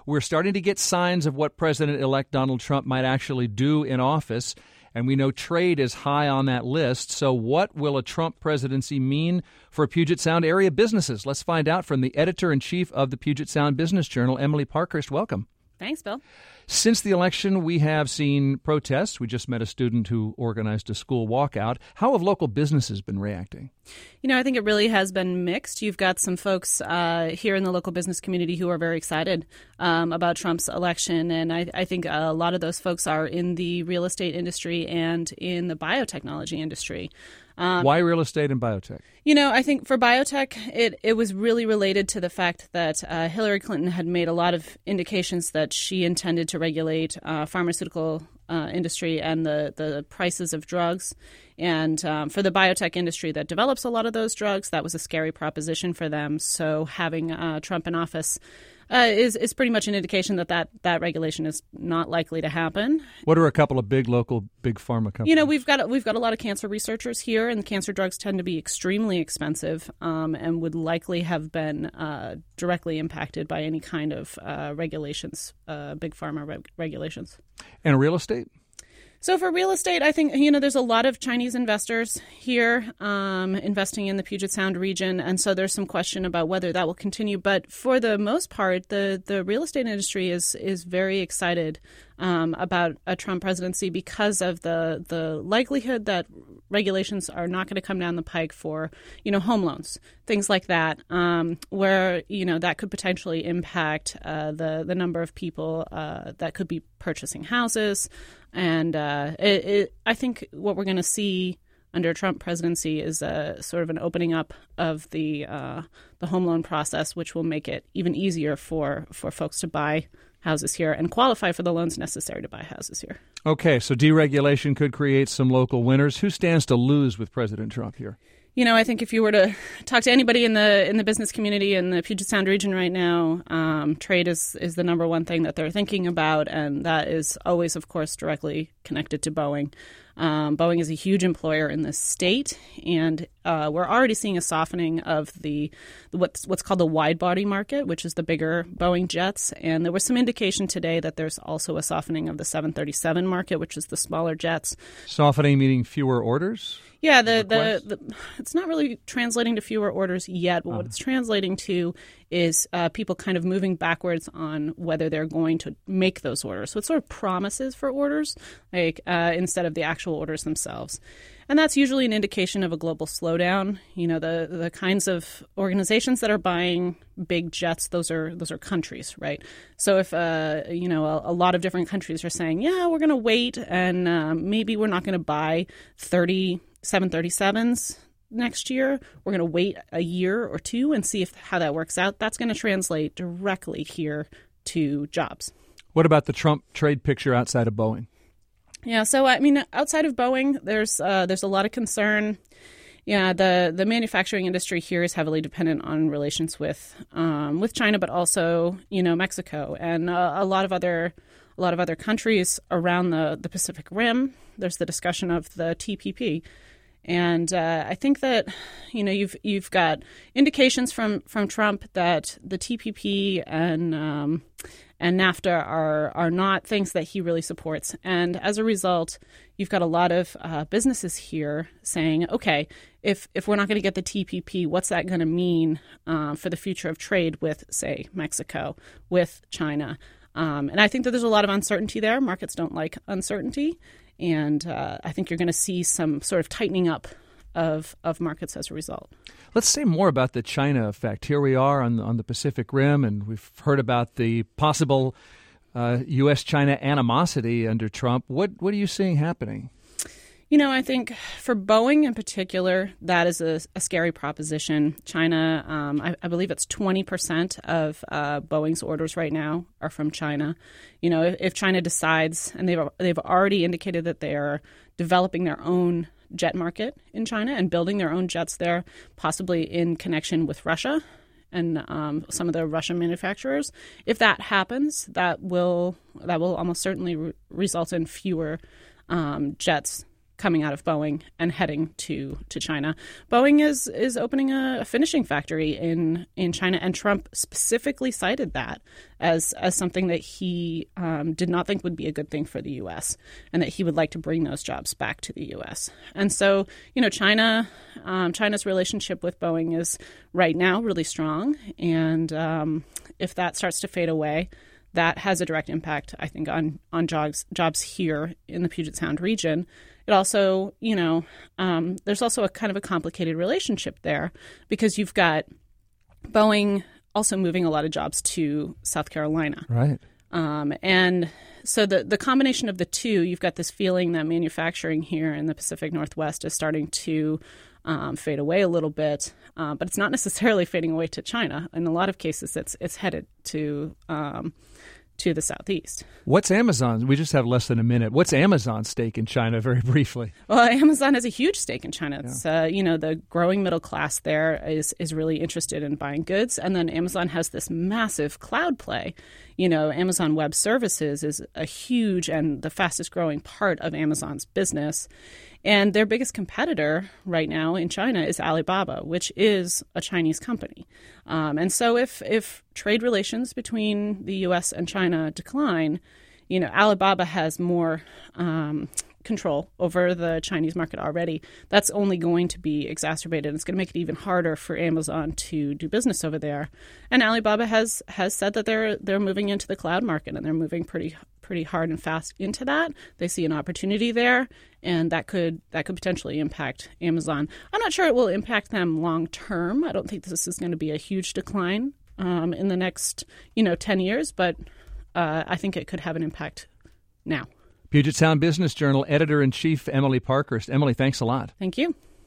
We're starting to get signs of what President-elect Donald Trump might actually do in office, and we know trade is high on that list. So what will a Trump presidency mean for Puget Sound area businesses? Let's find out from the editor-in-chief of the Puget Sound Business Journal, Emily Parkhurst. Welcome. Thanks, Bill. Since the election, we have seen protests. We just met a student who organized a school walkout. How have local businesses been reacting? I think it really has been mixed. You've got some folks here in the local business community who are very excited about Trump's election. And I think a lot of those folks are in the real estate industry and in the biotechnology industry. Why real estate and biotech? I think for biotech, it was really related to the fact that Hillary Clinton had made a lot of indications that she intended to regulate pharmaceutical industry and the prices of drugs. And for the biotech industry that develops a lot of those drugs, that was a scary proposition for them. So having Trump in office is pretty much an indication that regulation is not likely to happen. What are a couple of big pharma companies? We've got a lot of cancer researchers here, and cancer drugs tend to be extremely expensive and would likely have been directly impacted by any kind of regulations, big pharma regulations. And real estate? So for real estate, I think, there's a lot of Chinese investors here investing in the Puget Sound region. And so there's some question about whether that will continue. But for the most part, the real estate industry is very excited about a Trump presidency because of the likelihood that regulations are not going to come down the pike for, home loans, things like that, where, that could potentially impact the number of people that could be purchasing houses. And I think what we're going to see under a Trump presidency is sort of an opening up of the home loan process, which will make it even easier for folks to buy houses here and qualify for the loans necessary to buy houses here. Okay, so deregulation could create some local winners. Who stands to lose with President Trump here? I think if you were to talk to anybody in the business community in the Puget Sound region right now, trade is the number one thing that they're thinking about, and that is always, of course, directly connected to Boeing. Boeing is a huge employer in this state, and we're already seeing a softening of what's called the wide-body market, which is the bigger Boeing jets. And there was some indication today that there's also a softening of the 737 market, which is the smaller jets. Softening meaning fewer orders? Yeah, it's not really translating to fewer orders yet, but what it's translating to is people kind of moving backwards on whether they're going to make those orders. So it's sort of promises for orders, like instead of the actual orders themselves. And that's usually an indication of a global slowdown. The kinds of organizations that are buying big jets, those are countries, right? So if a lot of different countries are saying, yeah, we're going to wait and maybe we're not going to buy 30 737s next year. We're going to wait a year or two and see how that works out. That's going to translate directly here to jobs. What about the Trump trade picture outside of Boeing? Yeah, so outside of Boeing, there's a lot of concern. Yeah, the manufacturing industry here is heavily dependent on relations with China, but also Mexico and a lot of other countries around the Pacific Rim. There's the discussion of the TPP. And I think that, you've got indications from Trump that the TPP and NAFTA are not things that he really supports. And as a result, you've got a lot of businesses here saying, okay, if we're not going to get the TPP, what's that going to mean for the future of trade with, say, Mexico, with China? And I think that there's a lot of uncertainty there. Markets don't like uncertainty. And I think you're going to see some sort of tightening up of markets as a result. Let's say more about the China effect. Here we are on the Pacific Rim, and we've heard about the possible U.S.-China animosity under Trump. What are you seeing happening? I think for Boeing in particular, that is a scary proposition. China, I believe it's 20% of Boeing's orders right now are from China. If China decides, and they've already indicated that they are developing their own jet market in China and building their own jets there, possibly in connection with Russia and some of the Russian manufacturers. If that happens, that will almost certainly result in fewer jets coming out of Boeing and heading to China. Boeing is opening a finishing factory in China, and Trump specifically cited that as something that he did not think would be a good thing for the U.S. and that he would like to bring those jobs back to the U.S. And so, China's relationship with Boeing is right now really strong, and if that starts to fade away, that has a direct impact, I think, on jobs here in the Puget Sound region. It also, there's also a kind of a complicated relationship there because you've got Boeing also moving a lot of jobs to South Carolina. Right. And so the combination of the two, you've got this feeling that manufacturing here in the Pacific Northwest is starting to fade away a little bit, but it's not necessarily fading away to China. In a lot of cases, it's headed to the southeast. What's Amazon? We just have less than a minute. What's Amazon's stake in China, very briefly? Well, Amazon has a huge stake in China. It's, the growing middle class there is really interested in buying goods. And then Amazon has this massive cloud play. Amazon Web Services is a huge and the fastest growing part of Amazon's business. And their biggest competitor right now in China is Alibaba, which is a Chinese company. And so if trade relations between the U.S. and China decline, Alibaba has more control over the Chinese market already. That's only going to be exacerbated. It's going to make it even harder for Amazon to do business over there. And Alibaba has said that they're moving into the cloud market, and they're moving pretty hard and fast into that. They see an opportunity there, and that could potentially impact Amazon. I'm not sure it will impact them long term. I don't think this is going to be a huge decline in the next 10 years, but I think it could have an impact now. Puget Sound Business Journal editor-in-chief Emily Parkhurst. Emily, thanks a lot. Thank you.